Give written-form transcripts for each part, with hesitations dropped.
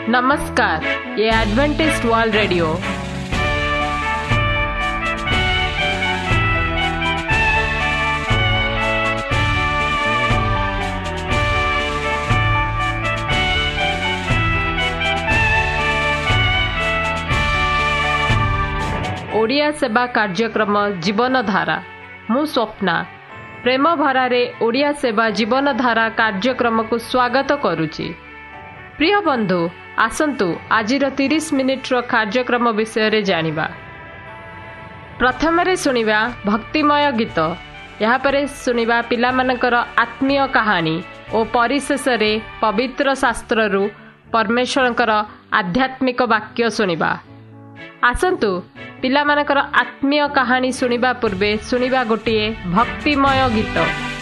नमस्कार, ये Adventist world radio Odia सेवा कार्यक्रम जीवन धारा। मु स्वप्ना प्रेम भरारे ओडिया सेवा जीवन धारा कार्यक्रम को स्वागत करुची। प्रिय बंधु, आसंतु आजिर 30 मिनिट कार्यक्रम विषय रे जानिबा। प्रथम रे सुनिबा भक्तिमय गीत, यहाँ पर सुनिबा पिलामानकर आत्मीय कहानी और परिशेष रे पवित्र शास्त्ररु परमेश्वरंकर आध्यात्मिक वाक्य सुनिबा। आसंतु पिलामानकर आत्मीय कहानी सुनिबा पूर्वे सुनिबा गोटिए भक्तिमय गीत।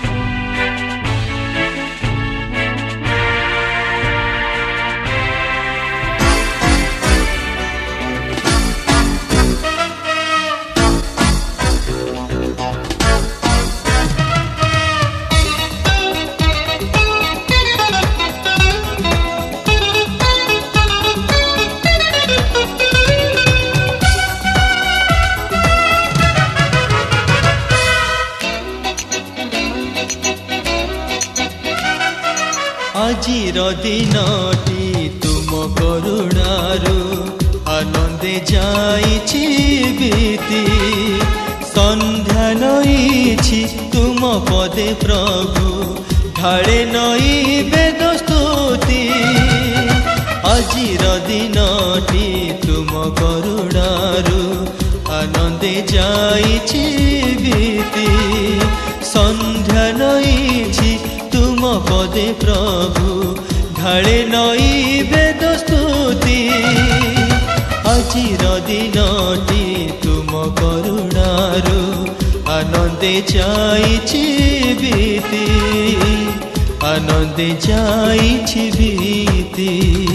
आजिर दिनटी तुम करुणारू आनंदे जाइछि बीती, संध्या नईछि तुम पदे प्रभु ढाळे नई वेद स्तुति। आजिर दिनटी तुम करुणारू आनंदे जाइछि बीती, संध्या नईछि तुम पदे प्रभु ढाळे नई वेद स्तुति। आजिर दिनटी तुम करुणारू आनंदे जाइछि बीती, आनंदे जाइछि बीती।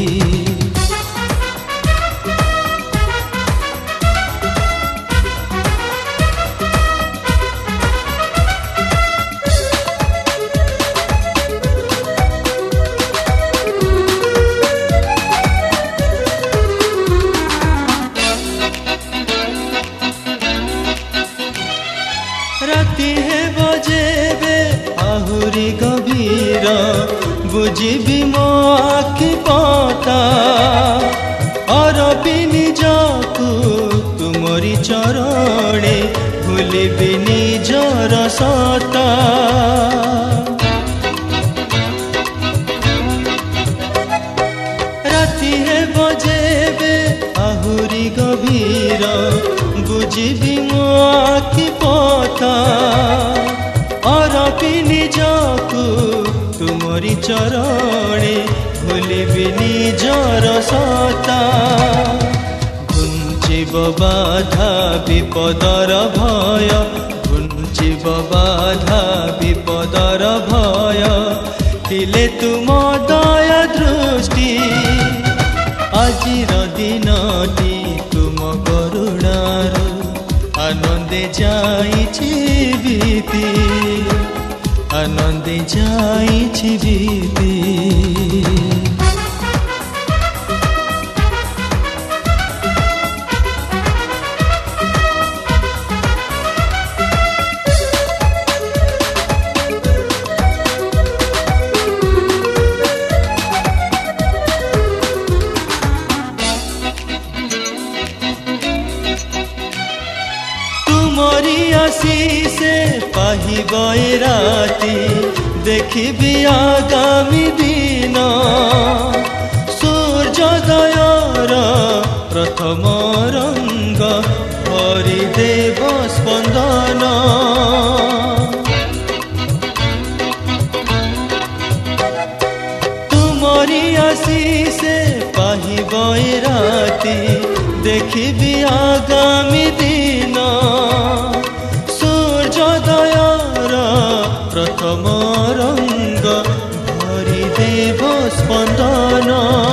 गभीर बुझी मो आखि पता, अरबी निजकु तुमरी चरणे भूलिबि निजर सता। राति हे बजेबे आहुरी गभीर बुझी मो आखि पता, अरबी निजकु तुमरी चरणे भूलिबि निजर सता। घुंचिब बाधा विपदर भय, घुंचिब बाधा विपदर भय, थिले तुम दया दृष्टि। आजिर दिनटी तुम करुणारू आनंदे जाइछि बीती, आनंदे जाइछि बीती। आशीषे पाहिब राति देखिबि आगामी दिन, सूर्योदयर प्रथम रंग हरिदेव स्पंदन। तुमरी आशीषे पाहिब राति देखिबि आगामी दिन, सूर्योदयर प्रथम रंग हरिदेव स्पंदन।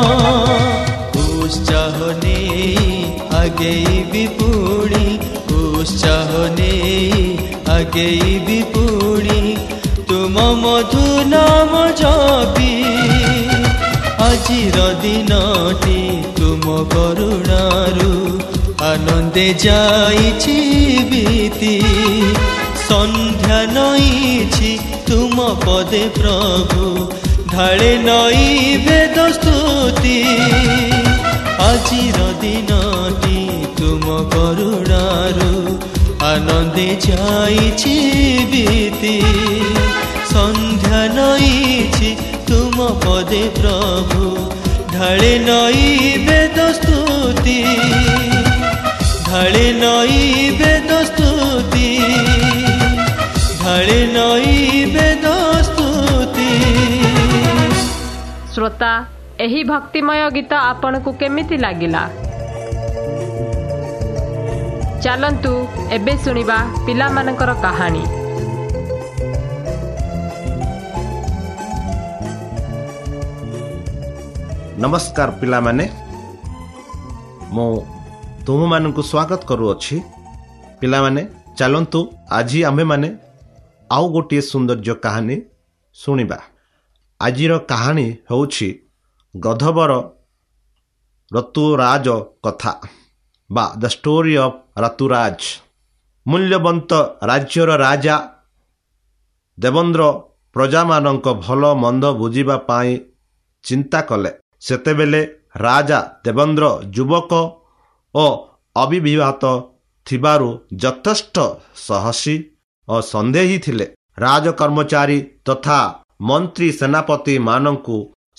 उत्साह नेई आगेइबि पुणी, उत्साह नेई आगेइबि पुणी, तुम मधु नाम जपी। ଆଜିର ଦିନଟି ତୁମ କରୁଣାରୁ ଆନନ୍ଦେ ଯାଇଛି ବିତି। ସନ୍ଧ୍ୟା ନଇଛି ତୁମ ପଦେ ପ୍ରଭୁ, ଢାଳେ ନଈ ବେଦ ସ୍ତୁତି। ଆଜିର ଦିନଟି ତୁମ କରୁଣାରୁ ଆନନ୍ଦେ ଯାଇଛି ବିତି। ସନ୍ଧ୍ୟା ନଇଛି ତୁମ ପଦେ ପ୍ରଭୁ, ଢାଳେ ନଈ ବେଦ ସ୍ତୁତି। ଢାଳେ ନଈ ବେଦ ସ୍ତୁତି, ଢାଳେ ନଈ ବେଦ ସ୍ତୁତି। ଶ୍ରୋତା, ଏହି ଭକ୍ତିମୟ ଗୀତ ଆପଣଙ୍କୁ କେମିତି ଲାଗିଲା? ଚାଲନ୍ତୁ ଏବେ ଶୁଣିବା ପିଲାମାନଙ୍କର କାହାଣୀ। ନମସ୍କାର ପିଲାମାନେ, ମୁଁ ତୁମମାନଙ୍କୁ ସ୍ୱାଗତ କରୁଅଛି। ପିଲାମାନେ, ଚାଲନ୍ତୁ ଆଜି ଆମ୍ଭେମାନେ ଆଉ ଗୋଟିଏ ସୌନ୍ଦର୍ଯ୍ୟ କାହାଣୀ ଶୁଣିବା। ଆଜିର କାହାଣୀ ହେଉଛି ଗଧବର ଋତୁରାଜ କଥା ବା ଦ ଷ୍ଟୋରି ଅଫ୍ ଋତୁରାଜ। ମୂଲ୍ୟବନ୍ତ ରାଜ୍ୟର ରାଜା ଦେବେନ୍ଦ୍ର ପ୍ରଜାମାନଙ୍କ ଭଲ ମନ୍ଦ ବୁଝିବା ପାଇଁ ଚିନ୍ତା କଲେ। ସେତେବେଳେ ରାଜା ଦେବେନ୍ଦ୍ର ଯୁବକ ଓ ଅବିବାହିତ ଥିବାରୁ ଯଥେଷ୍ଟ ସାହସୀ ଓ ସନ୍ଦେହୀ ଥିଲେ। ରାଜକର୍ମଚାରୀ ତଥା ମନ୍ତ୍ରୀ ସେନାପତିମାନଙ୍କୁ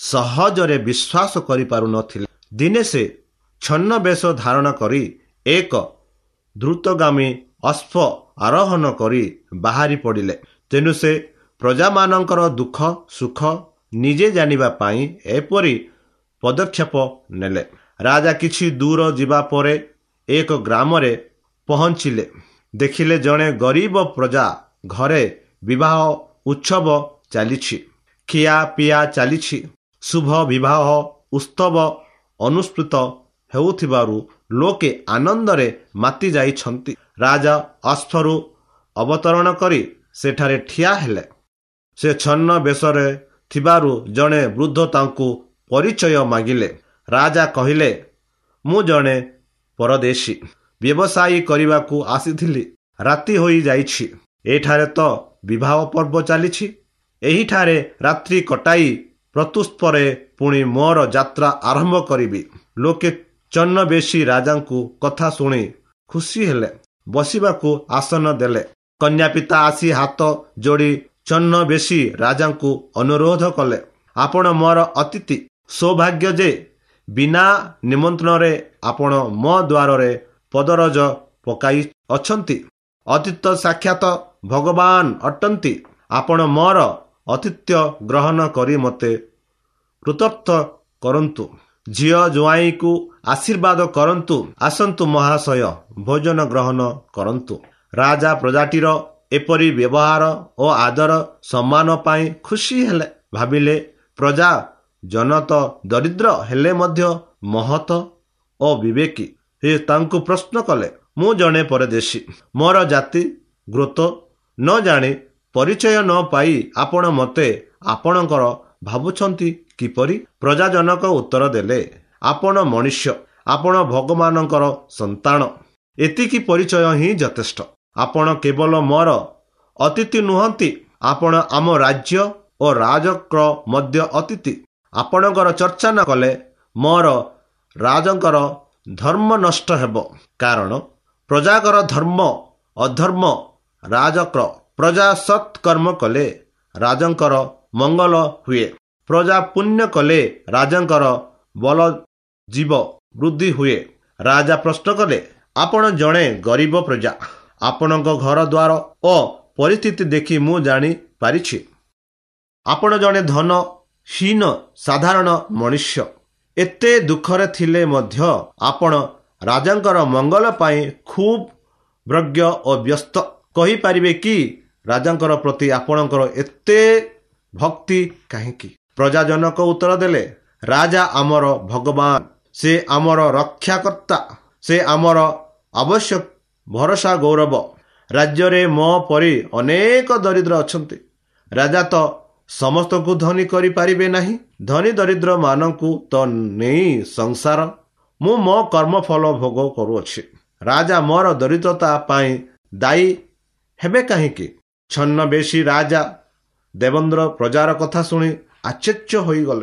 ସହଜରେ ବିଶ୍ୱାସ କରିପାରୁନଥିଲେ। ଦିନେ ସେ ଛଦ୍ମବେଶ ଧାରଣ କରି ଏକ ଦ୍ରୁତଗାମୀ ଅଶ୍ବ ଆରୋହଣ କରି ବାହାରି ପଡ଼ିଲେ। ତେଣୁ ସେ ପ୍ରଜାମାନଙ୍କର ଦୁଃଖ ସୁଖ ନିଜେ ଜାଣିବା ପାଇଁ ଏପରି ପଦକ୍ଷେପ ନେଲେ। ରାଜା କିଛି ଦୂର ଯିବା ପରେ ଏକ ଗ୍ରାମରେ ପହଞ୍ଚିଲେ। ଦେଖିଲେ ଜଣେ ଗରିବ ପ୍ରଜା ଘରେ ବିବାହ ଉତ୍ସବ ଚାଲିଛି, ଖିଆ ପିଆ ଚାଲିଛି। ଶୁଭ ବିବାହ ଉତ୍ସବ ଅନୁଷ୍ଠିତ ହେଉଥିବାରୁ ଲୋକେ ଆନନ୍ଦରେ ମାତି ଯାଇଛନ୍ତି। ରାଜା ଅଶ୍ବରୁ ଅବତରଣ କରି ସେଠାରେ ଠିଆ ହେଲେ। ସେ ଛଦ୍ମବେଶରେ ଥିବାରୁ ଜଣେ ବୃଦ୍ଧ ତାଙ୍କୁ ପରିଚୟ ମାଗିଲେ। ରାଜା କହିଲେ, ମୁଁ ଜଣେ ପରଦେଶୀ, ବ୍ୟବସାୟୀ କରିବାକୁ ଆସିଥିଲି। ରାତି ହୋଇଯାଇଛି, ଏଠାରେ ତ ବିବାହ ପର୍ବ ଚାଲିଛି। ଏହିଠାରେ ରାତ୍ରି କଟାଇ ପ୍ରତ୍ୟୁତ୍ପରେ ପୁଣି ମୋର ଯାତ୍ରା ଆରମ୍ଭ କରିବି। ଲୋକେ ଛଦ୍ମବେଶୀ ରାଜାଙ୍କୁ କଥା ଶୁଣି ଖୁସି ହେଲେ, ବସିବାକୁ ଆସନ ଦେଲେ। କନ୍ୟା ପିତା ଆସି ହାତ ଯୋଡ଼ି ଛଦ୍ମବେଶୀ ରାଜାଙ୍କୁ ଅନୁରୋଧ କଲେ, ଆପଣ ମୋର ଅତିଥି। ସୌଭାଗ୍ୟ ଯେ ବିନା ନିମନ୍ତ୍ରଣରେ ଆପଣ ମୋ ଦ୍ୱାରରେ ପଦରଜ ପକାଇ ଅଛନ୍ତି। ଅତିଥି ସାକ୍ଷାତ ଭଗବାନ ଅଟନ୍ତି। ଆପଣ ମୋର ଅତିଥ୍ୟ ଗ୍ରହଣ କରି ମୋତେ କୃତାର୍ଥ କରନ୍ତୁ। ଝିଅ ଜୁଆଇଙ୍କୁ ଆଶୀର୍ବାଦ କରନ୍ତୁ। ଆସନ୍ତୁ ମହାଶୟ, ଭୋଜନ ଗ୍ରହଣ କରନ୍ତୁ। ରାଜା ପ୍ରଜାଟିର ଏପରି ବ୍ୟବହାର ଓ ଆଦର ସମ୍ମାନ ପାଇଁ ଖୁସି ହେଲେ। ଭାବିଲେ, ପ୍ରଜା ଜନତ ଦରିଦ୍ର ହେଲେ ମଧ୍ୟ ମହତ ଓ ବିବେକୀ। ସେ ତାଙ୍କୁ ପ୍ରଶ୍ନ କଲେ, ମୁଁ ଜଣେ ପରଦେଶୀ, ମୋର ଜାତି ଗୋତ୍ର ନ ଜାଣି ପରିଚୟ ନ ପାଇ ଆପଣ ମୋତେ ଆପଣଙ୍କର ଭାବୁଛନ୍ତି କିପରି? ପ୍ରଜାଜନକ ଉତ୍ତର ଦେଲେ, ଆପଣ ମନୁଷ୍ୟ, ଆପଣ ଭଗବାନଙ୍କର ସନ୍ତାନ। ଏତିକି ପରିଚୟ ହିଁ ଯଥେଷ୍ଟ। ଆପଣ କେବଳ ମୋର ଅତିଥି ନୁହନ୍ତି, ଆପଣ ଆମ ରାଜ୍ୟ ଓ ରାଜଙ୍କର ମଧ୍ୟ ଅତିଥି। ଆପଣଙ୍କର ଚର୍ଚ୍ଚା ନ କଲେ ମୋର ରାଜାଙ୍କର ଧର୍ମ ନଷ୍ଟ ହେବ। କାରଣ ପ୍ରଜାଙ୍କର ଧର୍ମ ଅଧର୍ମ ରାଜକର। ପ୍ରଜା ସତ୍କର୍ମ କଲେ ରାଜାଙ୍କର ମଙ୍ଗଳ ହୁଏ। ପ୍ରଜା ପୁଣ୍ୟ କଲେ ରାଜାଙ୍କର ବଳ ଜୀବ ବୃଦ୍ଧି ହୁଏ। ରାଜା ପ୍ରଶ୍ନ କଲେ, ଆପଣ ଜଣେ ଗରିବ ପ୍ରଜା। ଆପଣଙ୍କ ଘର ଦ୍ୱାର ଓ ପରିସ୍ଥିତି ଦେଖି ମୁଁ ଜାଣିପାରିଛି ଆପଣ ଜଣେ ଧନହୀନ ସାଧାରଣ ମନୁଷ୍ୟ। ଏତେ ଦୁଃଖରେ ଥିଲେ ମଧ୍ୟ ଆପଣ ରାଜାଙ୍କର ମଙ୍ଗଳ ପାଇଁ ଖୁବ୍ ବ୍ୟଗ୍ର ଓ ବ୍ୟସ୍ତ। କହିପାରିବେ କି ରାଜାଙ୍କର ପ୍ରତି ଆପଣଙ୍କର ଏତେ ଭକ୍ତି କାହିଁକି? ପ୍ରଜାଜନକ ଉତ୍ତର ଦେଲେ, ରାଜା ଆମର ଭଗବାନ, ସେ ଆମର ରକ୍ଷାକର୍ତ୍ତା, ସେ ଆମର ଆବଶ୍ୟକ ଭରସା ଗୌରବ। ରାଜ୍ୟରେ ମୋ ପରି ଅନେକ ଦରିଦ୍ର ଅଛନ୍ତି। ରାଜା ତ ସମସ୍ତଙ୍କୁ ଧନୀ କରିପାରିବେ ନାହିଁ। ଧନୀ ଦରିଦ୍ର ମାନଙ୍କୁ ତ ନେଇ ସଂସାର, ମୁଁ ମୋ କର୍ମଫଳ ଭୋଗ କରୁଅଛି। ରାଜା ମୋର ଦରିଦ୍ରତା ପାଇଁ ଦାୟୀ ହେବେ କାହିଁକି? ଛଦ୍ମବେଶୀ ରାଜା ଦେବେନ୍ଦ୍ର ପ୍ରଜାର କଥା ଶୁଣି ଆଶ୍ଚର୍ଯ୍ୟ ହୋଇଗଲେ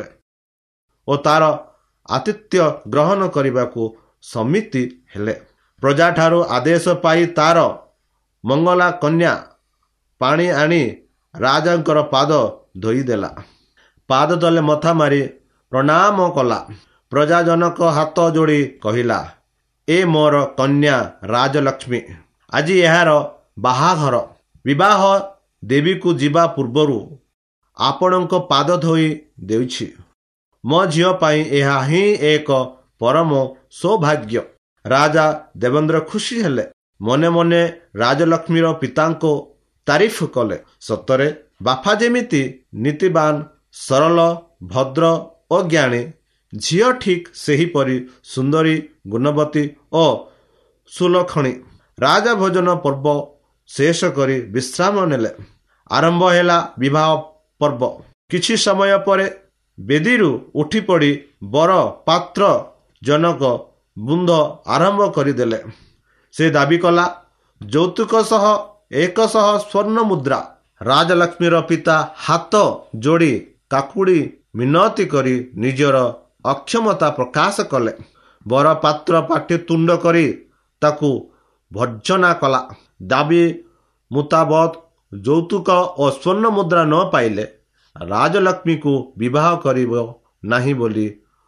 ଓ ତାର ଆତିଥ୍ୟ ଗ୍ରହଣ କରିବାକୁ ସମ୍ମତି ହେଲେ। ପ୍ରଜାଠାରୁ ଆଦେଶ ପାଇ ତାର ମଙ୍ଗଳା କନ୍ୟା ପାଣି ଆଣି ରାଜାଙ୍କର ପାଦ ଧୋଇଦେଲା। ପାଦ ତଳେ ମଥା ମାରି ପ୍ରଣାମ କଲା। ପ୍ରଜାଜନକ ହାତ ଯୋଡ଼ି କହିଲା, ଏ ମୋର କନ୍ୟା ରାଜଲକ୍ଷ୍ମୀ, ଆଜି ଏହାର ବାହାଘର। ବିବାହ ଦେବୀକୁ ଯିବା ପୂର୍ବରୁ ଆପଣଙ୍କ ପାଦ ଧୋଇ ଦେଉଛି। ମୋ ଝିଅ ପାଇଁ ଏହା ହିଁ ଏକ ପରମ ସୌଭାଗ୍ୟ। ରାଜା ଦେବେନ୍ଦ୍ର ଖୁସି ହେଲେ। ମନେ ମନେ ରାଜଲକ୍ଷ୍ମୀର ପିତାଙ୍କୁ ତାରିଫ କଲେ। ସତରେ ବାପା ଯେମିତି ନୀତିବାନ, ସରଳ, ଭଦ୍ର ଓ ଜ୍ଞାନୀ, ଝିଅ ଠିକ୍ ସେହିପରି ସୁନ୍ଦରୀ, ଗୁଣବତୀ ଓ ସୁଲକ୍ଷଣୀ। ରାଜା ଭୋଜନ ପର୍ବ ଶେଷ କରି ବିଶ୍ରାମ ନେଲେ। ଆରମ୍ଭ ହେଲା ବିବାହ ପର୍ବ। କିଛି ସମୟ ପରେ ବେଦୀରୁ ଉଠିପଡ଼ି ବର ପାତ୍ର ଜନକ ବୃନ୍ଦ ଆରମ୍ଭ କରିଦେଲେ। ସେ ଦାବି କଲା, ଯୌତୁକ ସହ 100 ସ୍ୱର୍ଣ୍ଣ ମୁଦ୍ରା। ରାଜଲକ୍ଷ୍ମୀର ପିତା ହାତ ଯୋଡ଼ି କାକୁଡ଼ି ମିନତି କରି ନିଜର ଅକ୍ଷମତା ପ୍ରକାଶ କଲେ। ବର ପାତ୍ର ପାଟି ତୁଣ୍ଡ କରି ତାକୁ ଭର୍ଜନା କଲା। ଦାବି ମୁତାବକ ଯୌତୁକ ଓ ସ୍ୱର୍ଣ୍ଣ ମୁଦ୍ରା ନ ପାଇଲେ ରାଜଲକ୍ଷ୍ମୀକୁ ବିବାହ କରିବ ନାହିଁ ବୋଲି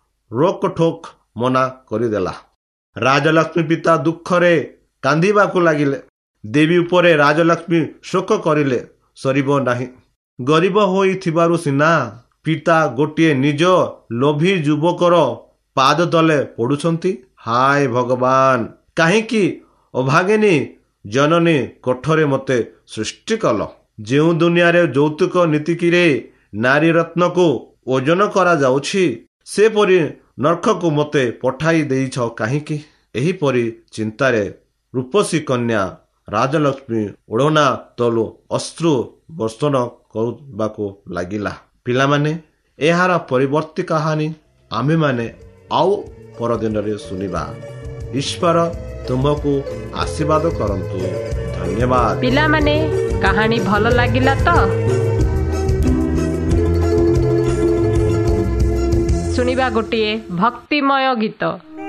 ରୋକଠୋକ ମନା କରିଦେଲା। ରାଜଲକ୍ଷ୍ମୀ ପିତା ଦୁଃଖରେ କାନ୍ଦିବାକୁ ଲାଗିଲେ। ଦେବୀ ଉପରେ ରାଜଲକ୍ଷ୍ମୀ ଶୋକ କରିଲେ ସରିବ ନାହିଁ। ଗରିବ ହୋଇଥିବାରୁ ସିନା ପିତା ଗୋଟିଏ ନିଜ ଲୋଭୀ ଯୁବକର ପାଦ ତଳେ ପଡ଼ୁଛନ୍ତି। ହାୟ ଭଗବାନ, କାହିଁକି ଅଭାଗିନୀ ଜନନୀ କୋଠରେ ମୋତେ ସୃଷ୍ଟି କଲ? ଯେଉଁ ଦୁନିଆରେ ଯୌତୁକ ନୀତିକିରେ ନାରୀ ରତ୍ନକୁ ଓଜନ କରାଯାଉଛି, ସେପରି ନର୍କକୁ ମୋତେ ପଠାଇ ଦେଇଛ କାହିଁକି? ଏହିପରି ଚିନ୍ତାରେ ରୂପସୀ କନ୍ୟା ରାଜଲକ୍ଷ୍ମୀ ଓଢ଼ଣା ତଳୁ ଅଶ୍ରୁ ବର୍ଷଣ କରିବାକୁ ଲାଗିଲା। ପିଲାମାନେ, ଏହାର ପରବର୍ତ୍ତୀ କାହାଣୀ ଆମେମାନେ ଆଉ ପରଦିନରେ ଶୁଣିବା। ଈଶ୍ୱର ତୁମକୁ ଆଶୀର୍ବାଦ କରନ୍ତୁ। ଧନ୍ୟବାଦ। ପିଲାମାନେ, କାହାଣୀ ଭଲ ଲାଗିଲା ତ? ଶୁଣିବା ଗୋଟିଏ ଭକ୍ତିମୟ ଗୀତ।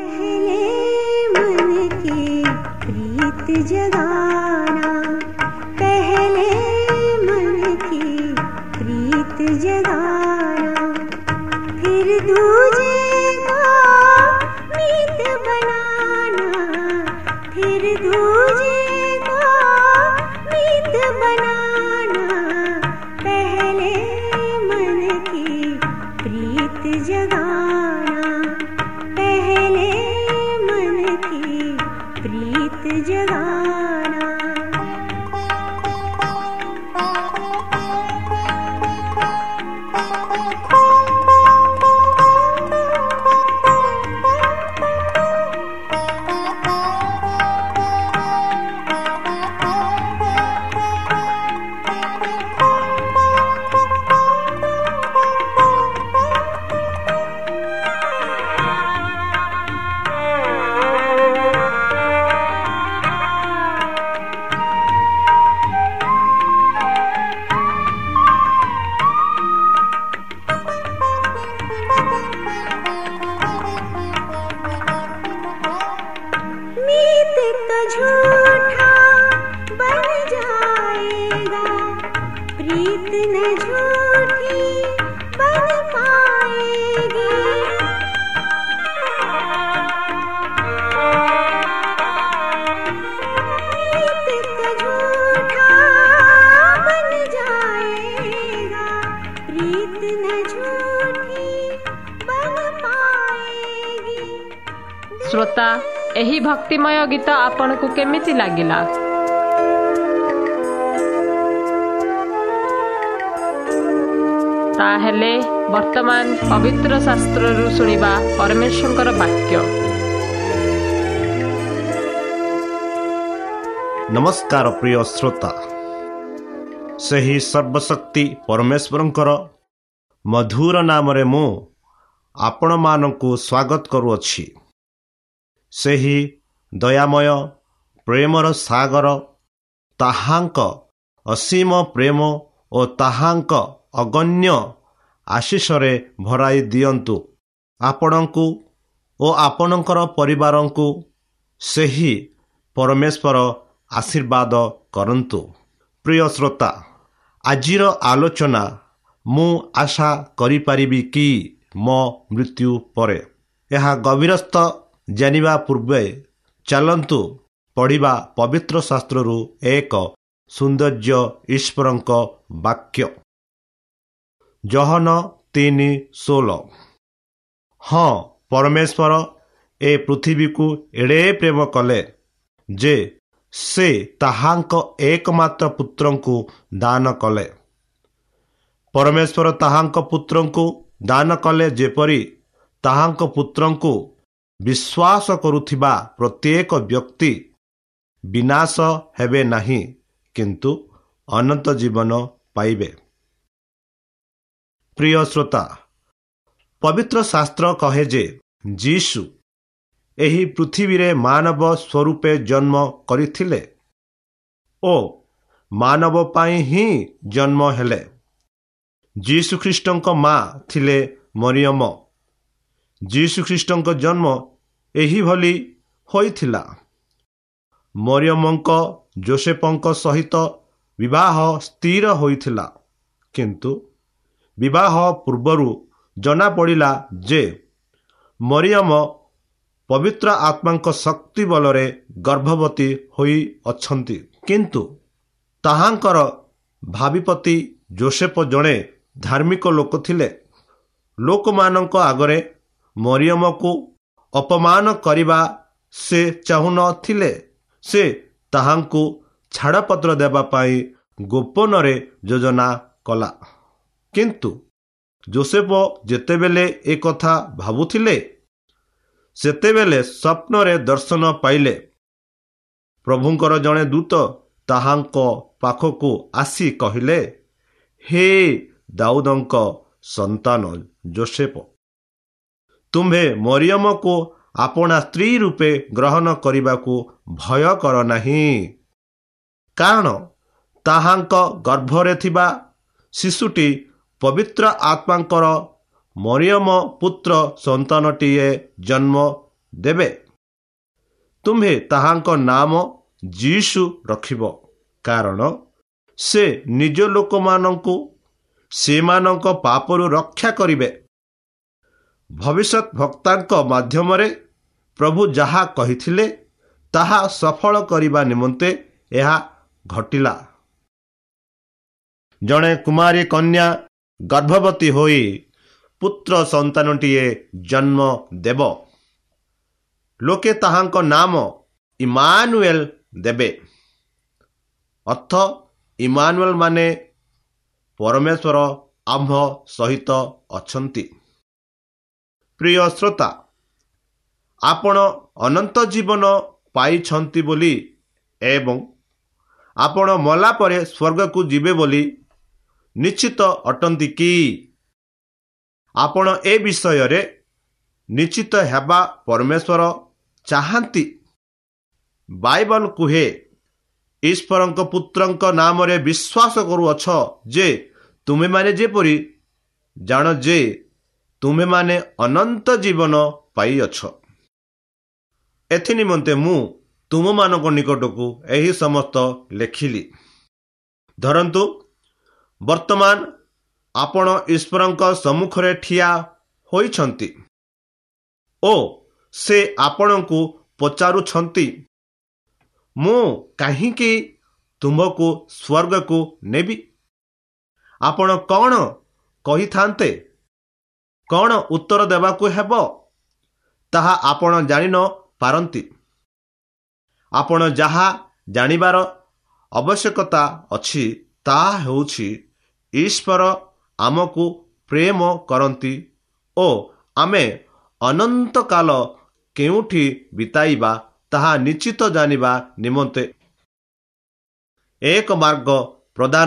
जगाना पहले मन की प्रीत जगाना, फिर दूजे को मीत बनाना, फिर दूजे को मीत बनाना, पहले मन की प्रीत जगाना, पहले मन की प्रीत जगाना। ଶ୍ରୋତା, ଏହି ଭକ୍ତିମୟ ଗୀତ ଆପଣଙ୍କୁ କେମିତି ଲାଗିଲା? ତାହେଲେ ବର୍ତ୍ତମାନ ପବିତ୍ର ଶାସ୍ତ୍ରରୁ ଶୁଣିବା ପରମେଶ୍ୱରଙ୍କର ବାକ୍ୟ। ନମସ୍କାର ପ୍ରିୟ ଶ୍ରୋତା, ସେହି ସର୍ବଶକ୍ତି ପରମେଶ୍ୱରଙ୍କର ମଧୁର ନାମରେ ମୁଁ ଆପଣମାନଙ୍କୁ ସ୍ୱାଗତ କରୁଅଛି। ସେହି ଦୟାମୟ ପ୍ରେମର ସାଗର, ତାହାଙ୍କ ଅସୀମ ପ୍ରେମ ଓ ତାହାଙ୍କ ଅଗଣ୍ୟ ଆଶୀଷରେ ଭରାଇ ଦିଅନ୍ତୁ ଆପଣଙ୍କୁ ଓ ଆପଣଙ୍କର ପରିବାରଙ୍କୁ। ସେହି ପରମେଶ୍ୱର ଆଶୀର୍ବାଦ କରନ୍ତୁ। ପ୍ରିୟ ଶ୍ରୋତା, ଆଜିର ଆଲୋଚନା ମୁଁ ଆଶା କରିପାରିବି କି ମୋ ମୃତ୍ୟୁ ପରେ, ଏହା ଗଭୀରସ୍ଥ ଜାଣିବା ପୂର୍ବେ ଚାଲନ୍ତୁ ପଢ଼ିବା ପବିତ୍ର ଶାସ୍ତ୍ରରୁ ଏକ ସୌନ୍ଦର୍ଯ୍ୟ ଈଶ୍ୱରଙ୍କ ବାକ୍ୟ। ଜହନ 3:16। ହଁ, ପରମେଶ୍ୱର ଏ ପୃଥିବୀକୁ ଏଡ଼େ ପ୍ରେମ କଲେ ଯେ ସେ ତାହାଙ୍କ ଏକମାତ୍ର ପୁତ୍ରଙ୍କୁ ଦାନ କଲେ। ପରମେଶ୍ୱର ତାହାଙ୍କ ପୁତ୍ରଙ୍କୁ ଦାନ କଲେ ଯେପରି ତାହାଙ୍କ ପୁତ୍ରଙ୍କୁ ବିଶ୍ୱାସ କରୁଥିବା ପ୍ରତ୍ୟେକ ବ୍ୟକ୍ତି ବିନାଶ ହେବେ ନାହିଁ, କିନ୍ତୁ ଅନନ୍ତ ଜୀବନ ପାଇବେ। ପ୍ରିୟ ଶ୍ରୋତା, ପବିତ୍ର ଶାସ୍ତ୍ର କହେ ଯେ ଯୀଶୁ ଏହି ପୃଥିବୀରେ ମାନବ ସ୍ୱରୂପେ ଜନ୍ମ କରିଥିଲେ ଓ ମାନବ ପାଇଁ ହିଁ ଜନ୍ମ ହେଲେ। ଯୀଶୁଖ୍ରୀଷ୍ଟଙ୍କ ମା ଥିଲେ ମରିୟମ। ଯୀଶୁଖ୍ରୀଷ୍ଟଙ୍କ ଜନ୍ମ ଏହିଭଳି ହୋଇଥିଲା। ମରିୟମଙ୍କ ଯୋସେଫଙ୍କ ସହିତ ବିବାହ ସ୍ଥିର ହୋଇଥିଲା, କିନ୍ତୁ ବିବାହ ପୂର୍ବରୁ ଜଣାପଡ଼ିଲା ଯେ ମରିୟମ ପବିତ୍ର ଆତ୍ମାଙ୍କ ଶକ୍ତି ବଳରେ ଗର୍ଭବତୀ ହୋଇଅଛନ୍ତି। କିନ୍ତୁ ତାହାଙ୍କର ଭାବିପତି ଯୋସେଫ ଜଣେ ଧାର୍ମିକ ଲୋକ ଥିଲେ। ଲୋକମାନଙ୍କ ଆଗରେ ମରିୟମକୁ ଅପମାନ କରିବା ସେ ଚାହୁଁନଥିଲେ। ସେ ତାହାଙ୍କୁ ଛାଡ଼ପତ୍ର ଦେବା ପାଇଁ ଗୋପନରେ ଯୋଜନା କଲା। କିନ୍ତୁ ଯୋସେଫ ଯେତେବେଳେ ଏକଥା ଭାବୁଥିଲେ, ସେତେବେଳେ ସ୍ୱପ୍ନରେ ଦର୍ଶନ ପାଇଲେ। ପ୍ରଭୁଙ୍କର ଜଣେ ଦୂତ ତାହାଙ୍କ ପାଖକୁ ଆସି କହିଲେ, ହେ ଦାଉଦଙ୍କ ସନ୍ତାନ ଯୋସେଫ, ତୁମ୍ଭେ ମରିୟମକୁ ଆପଣା ସ୍ତ୍ରୀ ରୂପେ ଗ୍ରହଣ କରିବାକୁ ଭୟ କର ନାହିଁ, କାରଣ ତାହାଙ୍କ ଗର୍ଭରେ ଥିବା ଶିଶୁଟି ପବିତ୍ର ଆତ୍ମାଙ୍କର ମରିୟମ ପୁତ୍ର ସନ୍ତାନଟିଏ ଜନ୍ମ ଦେବେ। ତୁମ୍ଭେ ତାହାଙ୍କ ନାମ ଯୀଶୁ ରଖିବ, କାରଣ ସେ ନିଜ ଲୋକମାନଙ୍କୁ ସେମାନଙ୍କ ପାପରୁ ରକ୍ଷା କରିବେ। ଭବିଷ୍ୟତ ବକ୍ତାଙ୍କ ମାଧ୍ୟମରେ ପ୍ରଭୁ ଯାହା କହିଥିଲେ ତାହା ସଫଳ କରିବା ନିମନ୍ତେ ଏହା ଘଟିଲା। ଜଣେ କୁମାରୀ କନ୍ୟା ଗର୍ଭବତୀ ହୋଇ ପୁତ୍ର ସନ୍ତାନଟିଏ ଜନ୍ମ ଦେବ। ଲୋକେ ତାହାଙ୍କ ନାମ ଇମାନୁଏଲ ଦେବେ। ଅର୍ଥ ଇମାନୁଏଲ ମାନେ ପରମେଶ୍ୱର ଆମ୍ଭ ସହିତ ଅଛନ୍ତି। ପ୍ରିୟ ଶ୍ରୋତା, ଆପଣ ଅନନ୍ତ ଜୀବନ ପାଇଛନ୍ତି ବୋଲି ଏବଂ ଆପଣ ମଲା ପରେ ସ୍ୱର୍ଗକୁ ଯିବେ ବୋଲି ନିଶ୍ଚିତ ଅଟନ୍ତି କି? ଆପଣ ଏ ବିଷୟରେ ନିଶ୍ଚିତ ହେବା ପରମେଶ୍ୱର ଚାହାନ୍ତି। ବାଇବଲ କୁହେ, ଈଶ୍ୱରଙ୍କ ପୁତ୍ରଙ୍କ ନାମରେ ବିଶ୍ୱାସ କରୁଅଛ ଯେ ତୁମେମାନେ ଯେପରି ଜାଣ ଯେ ତୁମେମାନେ ଅନନ୍ତ ଜୀବନ ପାଇଅଛ। ଏଥିନିମନ୍ତେ ମୁଁ ତୁମମାନଙ୍କ ନିକଟକୁ ଏହି ସମସ୍ତ ଲେଖିଲି। ଧରନ୍ତୁ, ବର୍ତ୍ତମାନ ଆପଣ ଈଶ୍ୱରଙ୍କ ସମ୍ମୁଖରେ ଠିଆ ହୋଇଛନ୍ତି ଓ ସେ ଆପଣଙ୍କୁ ପଚାରୁଛନ୍ତି, ମୁଁ କାହିଁକି ତୁମ୍ଭକୁ ସ୍ୱର୍ଗକୁ ନେବି? ଆପଣ କ'ଣ କହିଥାନ୍ତେ? କ'ଣ ଉତ୍ତର ଦେବାକୁ ହେବ ତାହା ଆପଣ ଜାଣି ନ ପାରନ୍ତି। ଆପଣ ଯାହା ଜାଣିବାର ଆବଶ୍ୟକତା ଅଛି ତାହା ହେଉଛି ଈଶ୍ୱର ଆମକୁ ପ୍ରେମ କରନ୍ତି ଓ ଆମେ ଅନନ୍ତକାଳ କେଉଁଠି ବିତାଇବା ତାହା ନିଶ୍ଚିତ ଜାଣିବା ନିମନ୍ତେ ଏକ ମାର୍ଗ ପ୍ରଦାନ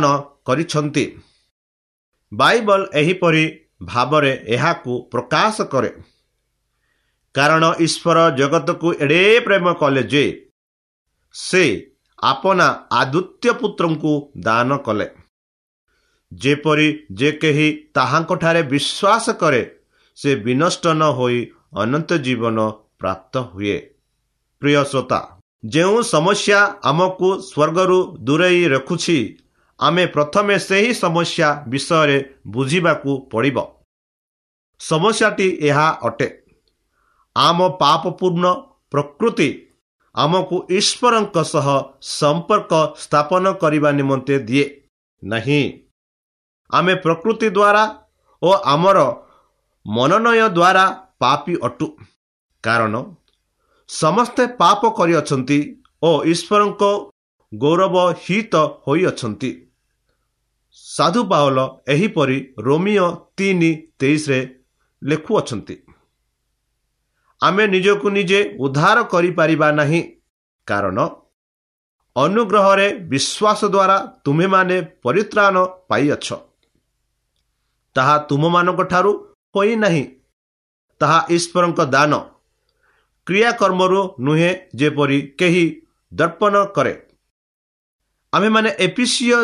କରିଛନ୍ତି। ବାଇବଲ ଏହିପରି ଭାବରେ ଏହାକୁ ପ୍ରକାଶ କରେ। କାରଣ ଈଶ୍ୱର ଜଗତକୁ ଏଡ଼େ ପ୍ରେମ କଲେ ଯେ ସେ ଆପଣା ଆଦୃତ୍ୟ ପୁତ୍ରଙ୍କୁ ଦାନ କଲେ, ଯେପରି ଯେ କେହି ତାହାଙ୍କଠାରେ ବିଶ୍ୱାସ କରେ ସେ ବିନଷ୍ଟ ନ ହୋଇ ଅନନ୍ତ ଜୀବନ ପ୍ରାପ୍ତ ହୁଏ। ପ୍ରିୟ ଶ୍ରୋତା, ଯେଉଁ ସମସ୍ୟା ଆମକୁ ସ୍ୱର୍ଗରୁ ଦୂରେଇ ରଖୁଛି, ଆମେ ପ୍ରଥମେ ସେହି ସମସ୍ୟା ବିଷୟରେ ବୁଝିବାକୁ ପଡ଼ିବ। ସମସ୍ୟାଟି ଏହା ଅଟେ, ଆମ ପାପପୂର୍ଣ୍ଣ ପ୍ରକୃତି ଆମକୁ ଈଶ୍ୱରଙ୍କ ସହ ସମ୍ପର୍କ ସ୍ଥାପନ କରିବା ନିମନ୍ତେ ଦିଏ ନାହିଁ। ଆମେ ପ୍ରକୃତି ଦ୍ୱାରା ଓ ଆମର ମନୋନୟ ଦ୍ୱାରା ପାପୀ ଅଟୁ, କାରଣ ସମସ୍ତେ ପାପ କରିଅଛନ୍ତି ଓ ଈଶ୍ୱରଙ୍କ ଗୌରବହୀତ ହୋଇଅଛନ୍ତି। ସାଧୁ ପାଉଲ ଏହିପରି ରୋମିଓ 3:23 ଲେଖୁଅଛନ୍ତି, ଆମେ ନିଜକୁ ନିଜେ ଉଦ୍ଧାର କରିପାରିବା ନାହିଁ, କାରଣ ଅନୁଗ୍ରହରେ ବିଶ୍ୱାସ ଦ୍ୱାରା ତୁମେମାନେ ପରିତ୍ରାଣ ପାଇଅଛ। ତାହା ତୁମମାନଙ୍କଠାରୁ ହୋଇନାହିଁ, ତାହା ଈଶ୍ୱରଙ୍କ ଦାନ, କ୍ରିୟାକର୍ମରୁ ନୁହେଁ, ଯେପରି କେହି ଦର୍ପଣ କରେ। ଆମେମାନେ ଏଫେସୀୟ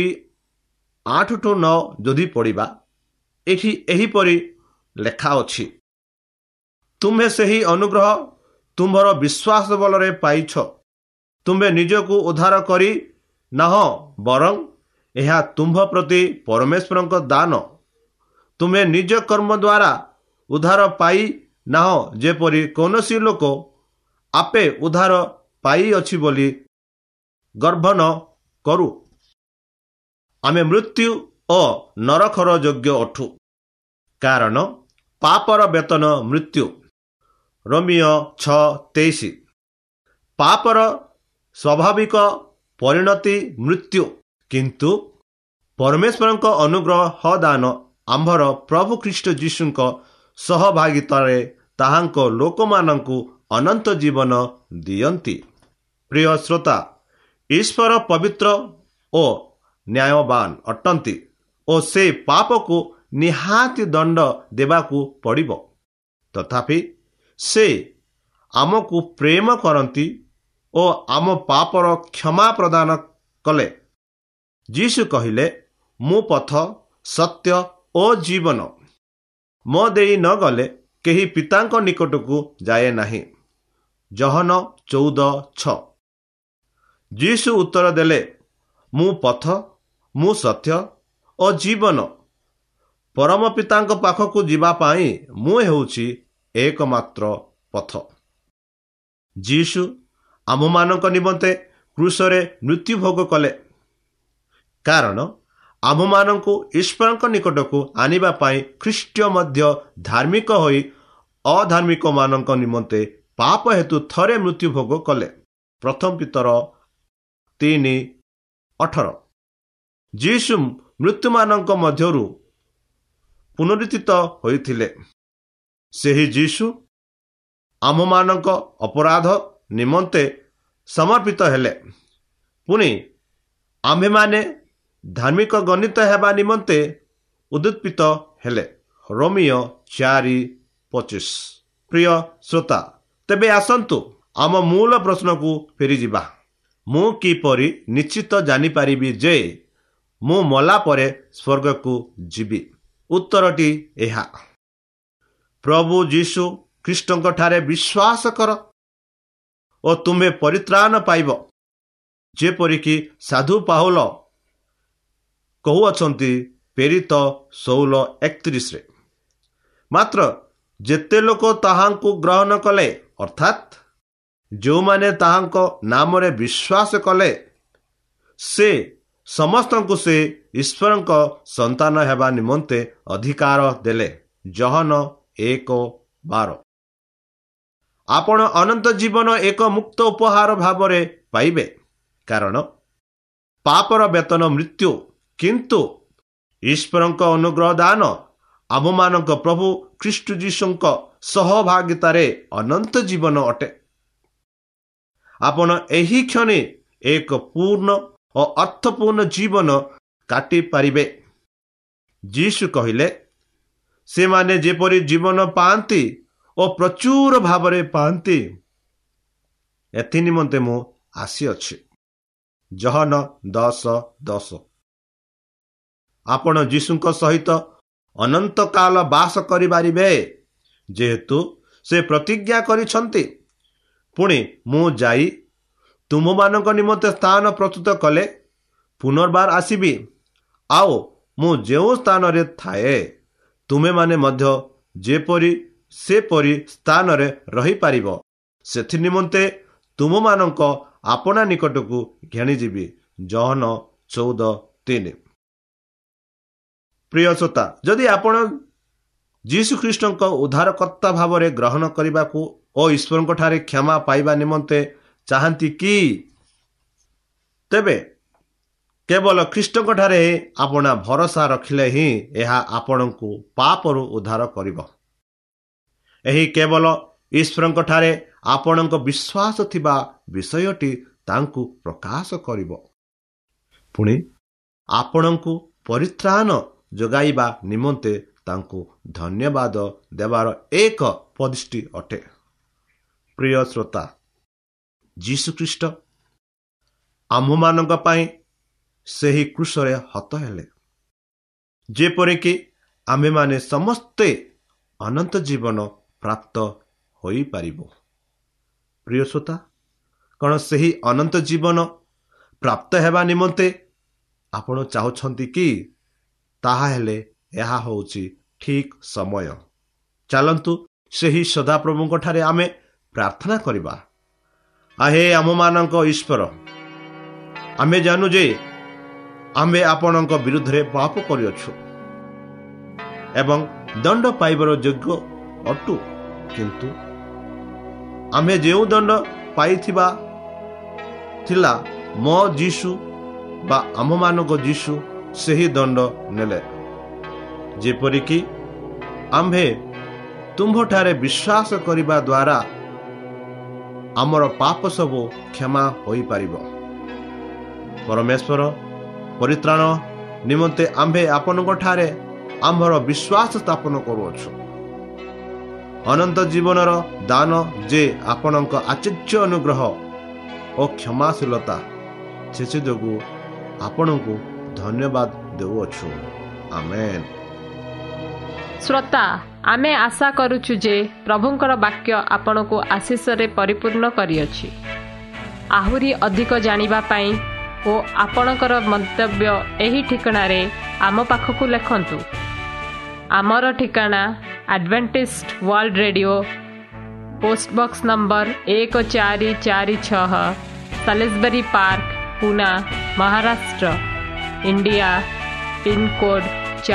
2:8-9 ଯଦି ପଢ଼ିବା, ଏଠି ଏହିପରି ଲେଖା ଅଛି, ତୁମ୍ଭେ ସେହି ଅନୁଗ୍ରହ ତୁମ୍ଭର ବିଶ୍ୱାସ ବଳରେ ପାଇଛ। ତୁମ୍ଭେ ନିଜକୁ ଉଦ୍ଧାର କରି ନାହଁ, ବରଂ ଏହା ତୁମ୍ଭ ପ୍ରତି ପରମେଶ୍ୱରଙ୍କ ଦାନ। ତୁମେ ନିଜ କର୍ମ ଦ୍ୱାରା ଉଦ୍ଧାର ପାଇ ନାହଁ, ଯେପରି କୌଣସି ଲୋକ ଆପେ ଉଦ୍ଧାର ପାଇଅଛି ବୋଲି ଗର୍ବ ନ କରୁ। ଆମେ ମୃତ୍ୟୁ ଓ ନରକର ଯୋଗ୍ୟ ଅଟୁ, କାରଣ ପାପର ବେତନ ମୃତ୍ୟୁ। ରୋମିଓ 6:23। ପାପର ସ୍ୱାଭାବିକ ପରିଣତି ମୃତ୍ୟୁ, କିନ୍ତୁ ପରମେଶ୍ୱରଙ୍କ ଅନୁଗ୍ରହ ଦାନ ଆମ୍ଭର ପ୍ରଭୁ ଖ୍ରୀଷ୍ଟ ଯୀଶୁଙ୍କ ସହଭାଗିତାରେ ତାହାଙ୍କ ଲୋକମାନଙ୍କୁ ଅନନ୍ତ ଜୀବନ ଦିଅନ୍ତି। ପ୍ରିୟ ଶ୍ରୋତା, ଈଶ୍ୱର ପବିତ୍ର ଓ ନ୍ୟାୟବାନ ଅଟନ୍ତି ଓ ସେ ପାପକୁ ନିହାତି ଦଣ୍ଡ ଦେବାକୁ ପଡ଼ିବ। ତଥାପି ସେ ଆମକୁ ପ୍ରେମ କରନ୍ତି ଓ ଆମ ପାପର କ୍ଷମା ପ୍ରଦାନ କଲେ। ଯୀଶୁ କହିଲେ, ମୁଁ ପଥ, ସତ୍ୟ ଓ ଜୀବନ। ମୋ ଦେଇ ନ ଗଲେ କେହି ପିତାଙ୍କ ନିକଟକୁ ଯାଏ ନାହିଁ। ଜହନ 14:6। ଯୀଶୁ ଉତ୍ତର ଦେଲେ, ମୁଁ ପଥ, ମୁଁ ସତ୍ୟ ଓ ଜୀବନ। ପରମ ପିତାଙ୍କ ପାଖକୁ ଯିବା ପାଇଁ ମୁଁ ହେଉଛି ଏକମାତ୍ର ପଥ। ଯୀଶୁ ଆମମାନଙ୍କ ନିମନ୍ତେ କ୍ରୁଶରେ ମୃତ୍ୟୁଭୋଗ କଲେ, କାରଣ ଆମମାନଙ୍କୁ ଈଶ୍ୱରଙ୍କ ନିକଟକୁ ଆଣିବା ପାଇଁ ଖ୍ରୀଷ୍ଟ ମଧ୍ୟ ଧାର୍ମିକ ହୋଇ ଅଧାର୍ମିକମାନଙ୍କ ନିମନ୍ତେ ପାପ ହେତୁ ଥରେ ମୃତ୍ୟୁଭୋଗ କଲେ। ପ୍ରଥମ ପିତର 3:18। ଯୀଶୁ ମୃତ୍ୟୁମାନଙ୍କ ମଧ୍ୟରୁ ପୁନରୁତ୍ଥିତ ହୋଇଥିଲେ। ସେହି ଯୀଶୁ ଆମମାନଙ୍କ ଅପରାଧ ନିମନ୍ତେ ସମର୍ପିତ ହେଲେ। ପୁଣି ଆମ୍ଭେମାନେ ଧାର୍ମିକ ଗଣିତ ହେବା ନିମନ୍ତେ ଉଦ୍ଦୀପିତ ହେଲେ। ରୋମିଓ 4:25। ପ୍ରିୟ ଶ୍ରୋତା, ତେବେ ଆସନ୍ତୁ ଆମ ମୂଳ ପ୍ରଶ୍ନକୁ ଫେରିଯିବା। ମୁଁ କିପରି ନିଶ୍ଚିତ ଜାଣିପାରିବି ଯେ ମୁଁ ମଲା ପରେ ସ୍ୱର୍ଗକୁ ଯିବି? ଉତ୍ତରଟି ଏହା, ପ୍ରଭୁ ଯୀଶୁ ଖ୍ରୀଷ୍ଟଙ୍କଠାରେ ବିଶ୍ୱାସ କର ଓ ତୁମେ ପରିତ୍ରାଣ ପାଇବ। ଯେପରିକି ସାଧୁ ପାଉଲ କହୁଅଛନ୍ତି ପ୍ରେରିତ 16:31। ମାତ୍ର ଯେତେ ଲୋକ ତାହାଙ୍କୁ ଗ୍ରହଣ କଲେ, ଅର୍ଥାତ୍ ଯେଉଁମାନେ ତାହାଙ୍କ ନାମରେ ବିଶ୍ୱାସ କଲେ, ସେ ସମସ୍ତଙ୍କୁ ସେ ଈଶ୍ୱରଙ୍କ ସନ୍ତାନ ହେବା ନିମନ୍ତେ ଅଧିକାର ଦେଲେ। ଜହନ 1:12। ଆପଣ ଅନନ୍ତ ଜୀବନ ଏକ ମୁକ୍ତ ଉପହାର ଭାବରେ ପାଇବେ, କାରଣ ପାପର ବେତନ ମୃତ୍ୟୁ, କିନ୍ତୁ ଈଶ୍ୱରଙ୍କ ଅନୁଗ୍ରହ ଦାନ ଆମମାନଙ୍କ ପ୍ରଭୁ ଖ୍ରୀଷ୍ଟ ଯୀଶୁଙ୍କ ସହଭାଗିତାରେ ଅନନ୍ତ ଜୀବନ ଅଟେ। ଆପଣ ଏହି କ୍ଷଣି ଏକ ପୂର୍ଣ୍ଣ ଓ ଅର୍ଥପୂର୍ଣ୍ଣ ଜୀବନ କାଟିପାରିବେ। ଯୀଶୁ କହିଲେ, ସେମାନେ ଯେପରି ଜୀବନ ପାଆନ୍ତି ଓ ପ୍ରଚୁର ଭାବରେ ପାଆନ୍ତି, ଏଥି ନିମନ୍ତେ ମୁଁ ଆସିଅଛି। ଜହନ 10:10। ଆପଣ ଯୀଶୁଙ୍କ ସହିତ ଅନନ୍ତ କାଳ ବାସ କରିପାରିବେ, ଯେହେତୁ ସେ ପ୍ରତିଜ୍ଞା କରିଛନ୍ତି, ପୁଣି ମୁଁ ଯାଇ ତୁମମାନଙ୍କ ନିମନ୍ତେ ସ୍ଥାନ ପ୍ରସ୍ତୁତ କଲେ ପୁନର୍ବାର ଆସିବି, ଆଉ ମୁଁ ଯେଉଁ ସ୍ଥାନରେ ଥାଏ ତୁମେମାନେ ମଧ୍ୟ ଯେପରି ସେପରି ସ୍ଥାନରେ ରହିପାରିବ, ସେଥି ନିମନ୍ତେ ତୁମମାନଙ୍କ ଆପଣା ନିକଟକୁ ଘେଣିଯିବି। ଜହନ 14:3। ପ୍ରିୟ ଶ୍ରୋତା, ଯଦି ଆପଣ ଯୀଶୁଖ୍ରୀଷ୍ଟଙ୍କ ଉଦ୍ଧାରକର୍ତ୍ତା ଭାବରେ ଗ୍ରହଣ କରିବାକୁ ଓ ଈଶ୍ୱରଙ୍କଠାରେ କ୍ଷମା ପାଇବା ନିମନ୍ତେ ଚାହାନ୍ତି କି, ତେବେ କେବଳ ଖ୍ରୀଷ୍ଟଙ୍କଠାରେ ଆପଣା ଭରସା ରଖିଲେ ହିଁ ଏହା ଆପଣଙ୍କୁ ପାପରୁ ଉଦ୍ଧାର କରିବ। ଏହି କେବଳ ଈଶ୍ୱରଙ୍କଠାରେ ଆପଣଙ୍କ ବିଶ୍ୱାସ ଥିବା ବିଷୟଟି ତାଙ୍କୁ ପ୍ରକାଶ କରିବ, ପୁଣି ଆପଣଙ୍କୁ ପରିତ୍ରାଣ ଯୋଗାଇବା ନିମନ୍ତେ ତାଙ୍କୁ ଧନ୍ୟବାଦ ଦେବାର ଏକ ପଦ୍ଧତି ଅଟେ। ପ୍ରିୟ ଶ୍ରୋତା, ଯୀଶୁଖ୍ରୀଷ୍ଟ ଆମ୍ଭମାନଙ୍କ ପାଇଁ ସେହି କ୍ରୁଶରେ ହତ ହେଲେ, ଯେପରିକି ଆମ୍ଭେମାନେ ସମସ୍ତେ ଅନନ୍ତ ଜୀବନ ପ୍ରାପ୍ତ ହୋଇପାରିବ। ପ୍ରିୟ ଶ୍ରୋତା, କ'ଣ ସେହି ଅନନ୍ତ ଜୀବନ ପ୍ରାପ୍ତ ହେବା ନିମନ୍ତେ ଆପଣ ଚାହୁଁଛନ୍ତି କି? ତାହା ହେଲେ ଏହା ହେଉଛି ଠିକ୍ ସମୟ। ଚାଲନ୍ତୁ ସେହି ସଦାପ୍ରଭୁଙ୍କଠାରେ ଆମେ ପ୍ରାର୍ଥନା କରିବା। ହେ ଆମମାନଙ୍କ ଈଶ୍ୱର, ଆମେ ଜାଣୁ ଯେ ଆମେ ଆପଣଙ୍କ ବିରୁଦ୍ଧରେ ପାପ କରିଅଛୁ ଏବଂ ଦଣ୍ଡ ପାଇବାର ଯୋଗ୍ୟ ଅଟୁ, କିନ୍ତୁ ଆମେ ଯେଉଁ ଦଣ୍ଡ ପାଇଥିବା ଥିଲା ମୋ ଯୀଶୁ ବା ଆମମାନଙ୍କ ଯୀଶୁ ସେହି ଦଣ୍ଡ ନେଲେ, ଯେପରିକି ଆମ୍ଭେ ତୁମ୍ଭଠାରେ ବିଶ୍ୱାସ କରିବା ଦ୍ୱାରା ଆମର ପାପ ସବୁ କ୍ଷମା ହୋଇପାରିବ। ପରମେଶ୍ୱର, ପରିତ୍ରାଣ ନିମନ୍ତେ ଆମ୍ଭେ ଆପଣଙ୍କଠାରେ ଆମ୍ଭର ବିଶ୍ୱାସ ସ୍ଥାପନ କରୁଅଛୁ। ଅନନ୍ତ ଜୀବନର ଦାନ ଯେ ଆପଣଙ୍କ ଆଚର୍ଯ୍ୟ ଅନୁଗ୍ରହ ଓ କ୍ଷମାଶୀଳତା, ସେଥି ଯୋଗୁଁ ଆପଣଙ୍କୁ ଧନ୍ୟବାଦ ଦେଉଅଛୁ। ଆମେନ୍। ଶ୍ରୋତା, ଆମେ ଆଶା କରୁଛୁ ଯେ ପ୍ରଭୁଙ୍କର ବାକ୍ୟ ଆପଣଙ୍କୁ ଆଶୀଷରେ ପରିପୂର୍ଣ୍ଣ କରିଅଛି। ଆହୁରି ଅଧିକ ଜାଣିବା ପାଇଁ ଓ ଆପଣଙ୍କର ମନ୍ତବ୍ୟ ଏହି ଠିକଣାରେ ଆମ ପାଖକୁ ଲେଖନ୍ତୁ। ଆମର ଠିକଣା Adventist World Radio, postbox number 1446, Salisbury Park, Pune, Maharashtra, India. Pin code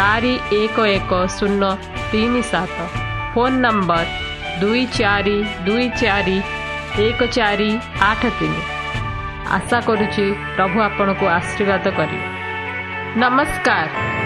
411037। Phone number 24241483। ଆଶା କରୁଛି ପ୍ରଭୁ ଆପଣଙ୍କୁ ଆଶୀର୍ବାଦ କରିବେ। ନମସ୍କାର।